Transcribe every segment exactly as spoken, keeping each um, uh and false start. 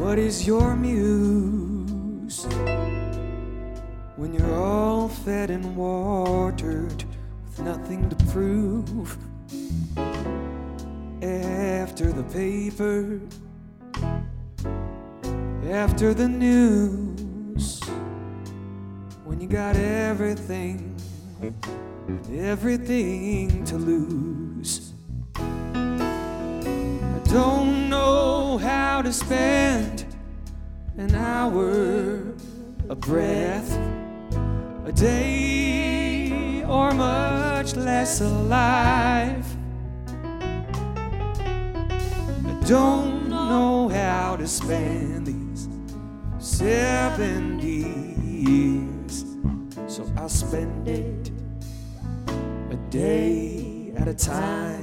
What is your muse when you're all fed and watered with nothing to prove? After the paper, after the news, when you got everything, everything to lose. I don't know how to spend an hour, a breath, a day, or much less alive. I don't know how to spend these seventy years, so I'll spend it a day at a time.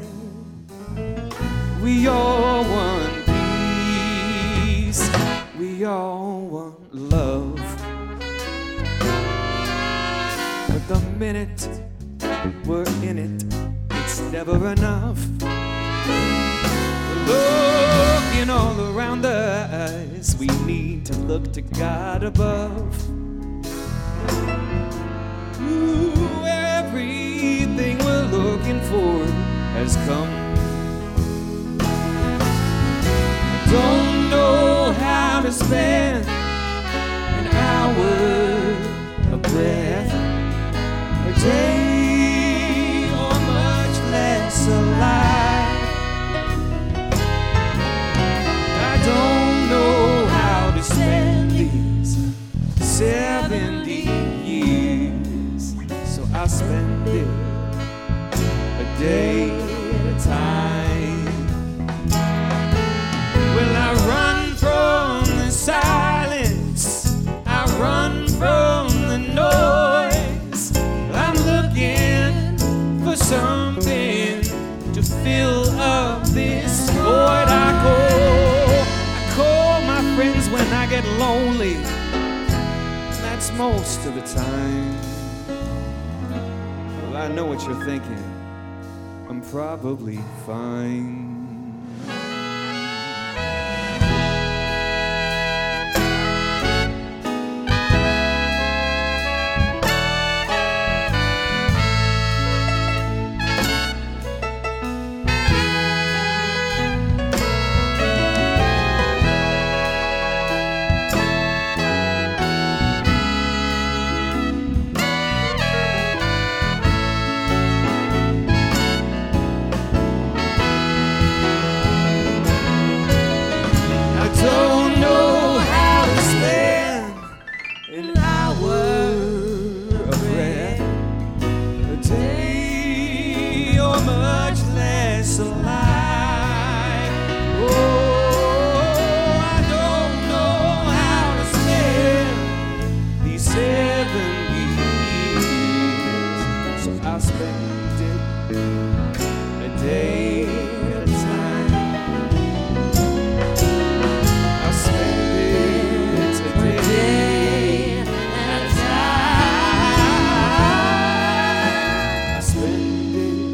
We all want peace, we all want love, but the minute we're in it, it's never enough. Looking all around us, we need to look to God above. Ooh, everything we're looking for has come. Don't know how to spend an hour, a breath, a day, or much less alive. I don't know how to spend these seventy years, so I'll spend it a day at a time. Well, I run from the silence, I run from the noise. I'm looking for something to fill up this void. I call, I call my friends when I get lonely, that's most of the time. Well, I know what you're thinking, I'm probably fine.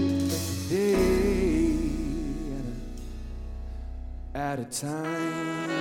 At a time.